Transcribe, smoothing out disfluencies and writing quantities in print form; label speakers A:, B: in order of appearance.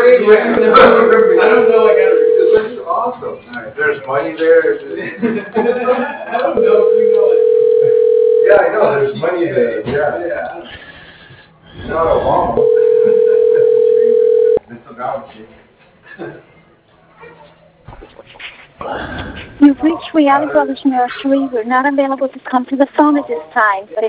A: great way. I don't know. I got it.
B: It looks awesome. There's money there.
A: I don't know if you know it.
B: Yeah, I know. There's money there. Yeah. Not Obama. Mr. Galaxy.
C: You've reached Reality Brothers Nursery. We're not available to come to the phone at this time, but if